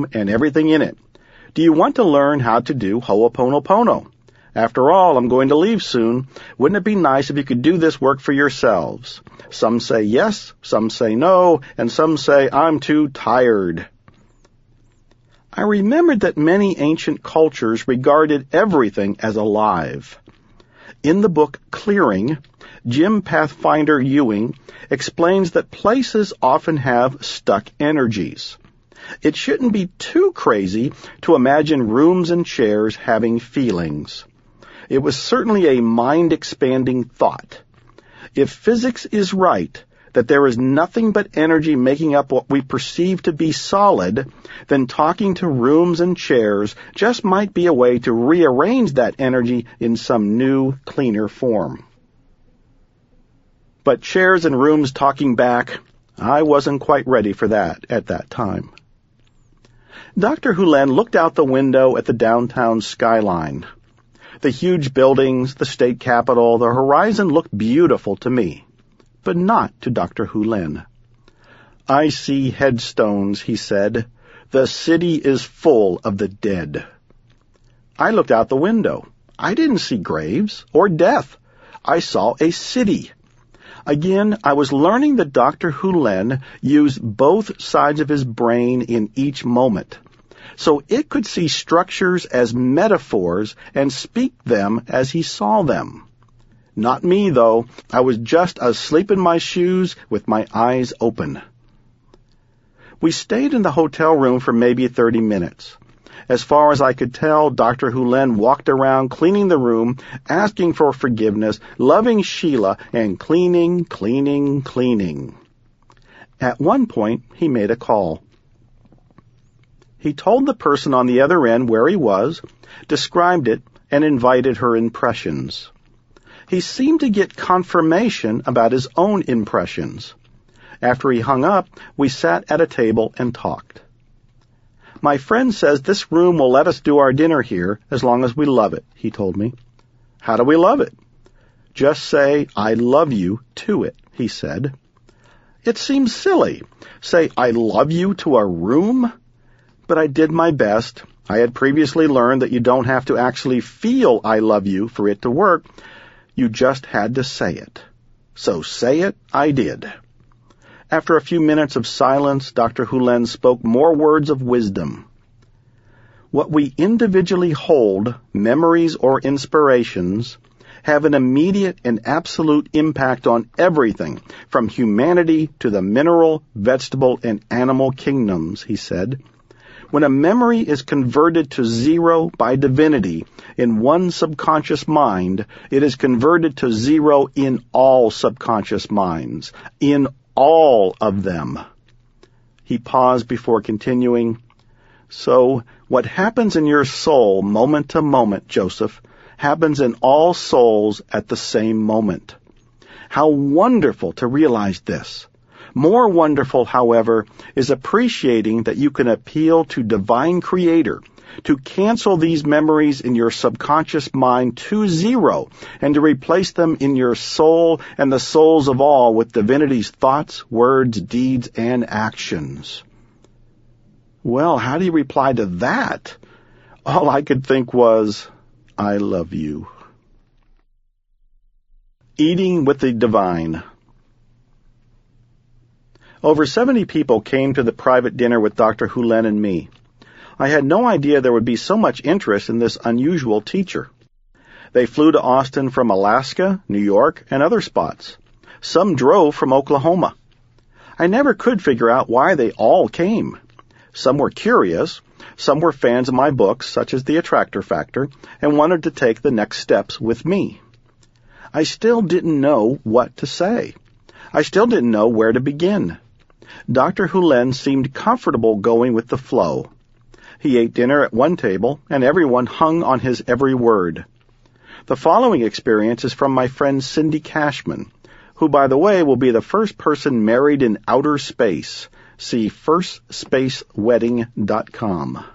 room and everything in it. Do you want to learn how to do Ho'oponopono? After all, I'm going to leave soon. Wouldn't it be nice if you could do this work for yourselves? Some say yes, some say no, and some say I'm too tired. I remembered that many ancient cultures regarded everything as alive. In the book Clearing, Jim Pathfinder Ewing explains that places often have stuck energies. It shouldn't be too crazy to imagine rooms and chairs having feelings. It was certainly a mind-expanding thought. If physics is right, that there is nothing but energy making up what we perceive to be solid, then talking to rooms and chairs just might be a way to rearrange that energy in some new, cleaner form. But chairs and rooms talking back, I wasn't quite ready for that at that time. Dr. Hulen looked out the window at the downtown skyline. The huge buildings, the state capitol, the horizon looked beautiful to me, but not to Dr. Hulen. I see headstones, he said. The city is full of the dead. I looked out the window. I didn't see graves or death. I saw a city. Again, I was learning that Dr. Hulen used both sides of his brain in each moment, so it could see structures as metaphors and speak them as he saw them. Not me, though. I was just asleep in my shoes with my eyes open. We stayed in the hotel room for maybe 30 minutes. As far as I could tell, Dr. Hulen walked around cleaning the room, asking for forgiveness, loving Sheila, and cleaning. At one point, he made a call. He told the person on the other end where he was, described it, and invited her impressions. He seemed to get confirmation about his own impressions. After he hung up, we sat at a table and talked. My friend says this room will let us do our dinner here as long as we love it, he told me. How do we love it? Just say, I love you to it, he said. It seems silly. Say, I love you to a room? But I did my best. I had previously learned that you don't have to actually feel I love you for it to work. You just had to say it. So say it, I did. After a few minutes of silence, Dr. Hulen spoke more words of wisdom. What we individually hold, memories or inspirations, have an immediate and absolute impact on everything, from humanity to the mineral, vegetable, and animal kingdoms, he said. When a memory is converted to zero by divinity in one subconscious mind, it is converted to zero in all subconscious minds, in all of them. He paused before continuing. So, what happens in your soul moment to moment, Joseph, happens in all souls at the same moment. How wonderful to realize this. More wonderful, however, is appreciating that you can appeal to Divine Creator to cancel these memories in your subconscious mind to zero and to replace them in your soul and the souls of all with Divinity's thoughts, words, deeds, and actions. Well, how do you reply to that? All I could think was, I love you. Eating with the Divine. Over 70 people came to the private dinner with Dr. Hulen and me. I had no idea there would be so much interest in this unusual teacher. They flew to Austin from Alaska, New York, and other spots. Some drove from Oklahoma. I never could figure out why they all came. Some were curious, some were fans of my books, such as The Attractor Factor, and wanted to take the next steps with me. I still didn't know what to say. I still didn't know where to begin. Dr. Hulen seemed comfortable going with the flow. He ate dinner at one table, and everyone hung on his every word. The following experience is from my friend Cindy Cashman, who, by the way, will be the first person married in outer space. See firstSpaceWedding.com.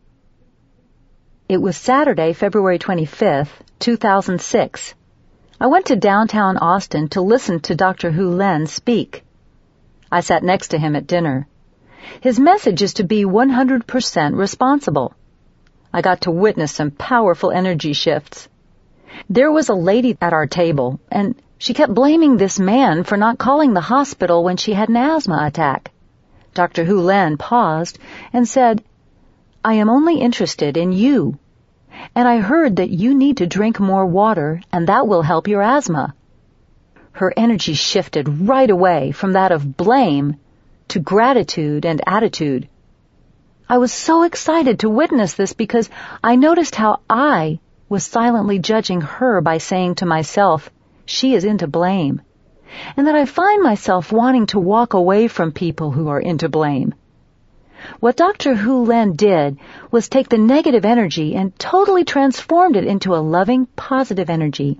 It was Saturday, February 25th, 2006. I went to downtown Austin to listen to Dr. Hulen speak. I sat next to him at dinner. His message is to be 100% responsible. I got to witness some powerful energy shifts. There was a lady at our table, and she kept blaming this man for not calling the hospital when she had an asthma attack. Dr. Hu Len paused and said, "I am only interested in you, and I heard that you need to drink more water, and that will help your asthma." Her energy shifted right away from that of blame to gratitude and attitude. I was so excited to witness this because I noticed how I was silently judging her by saying to myself, she is into blame, and that I find myself wanting to walk away from people who are into blame. What Dr. Hu Len did was take the negative energy and totally transformed it into a loving, positive energy.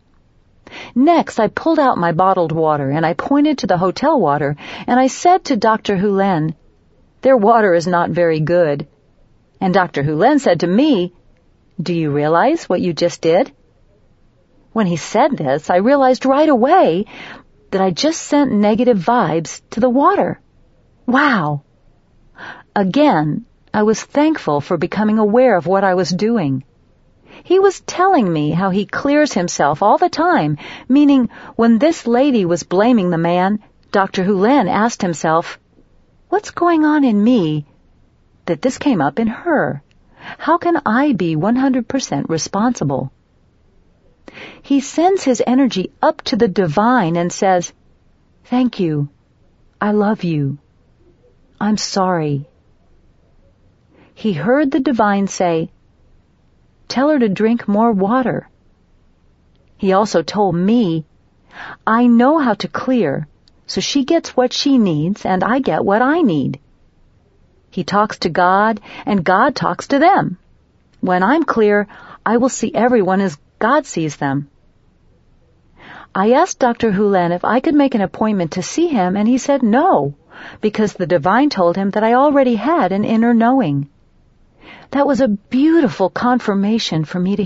Next, I pulled out my bottled water and I pointed to the hotel water and I said to Dr. Hu Len, "Their water is not very good." And Dr. Hu Len said to me, "Do you realize what you just did?" When he said this, I realized right away that I just sent negative vibes to the water. Wow! Again, I was thankful for becoming aware of what I was doing. He was telling me how he clears himself all the time, meaning when this lady was blaming the man, Dr. Hu Len asked himself, "What's going on in me that this came up in her? How can I be 100% responsible?" He sends his energy up to the divine and says, "Thank you. I love you. I'm sorry." He heard the divine say, "Tell her to drink more water." He also told me, "I know how to clear, so she gets what she needs and I get what I need." He talks to God and God talks to them. When I'm clear, I will see everyone as God sees them. I asked Dr. Hu Len if I could make an appointment to see him, and he said no, because the divine told him that I already had an inner knowing. That was a beautiful confirmation for me to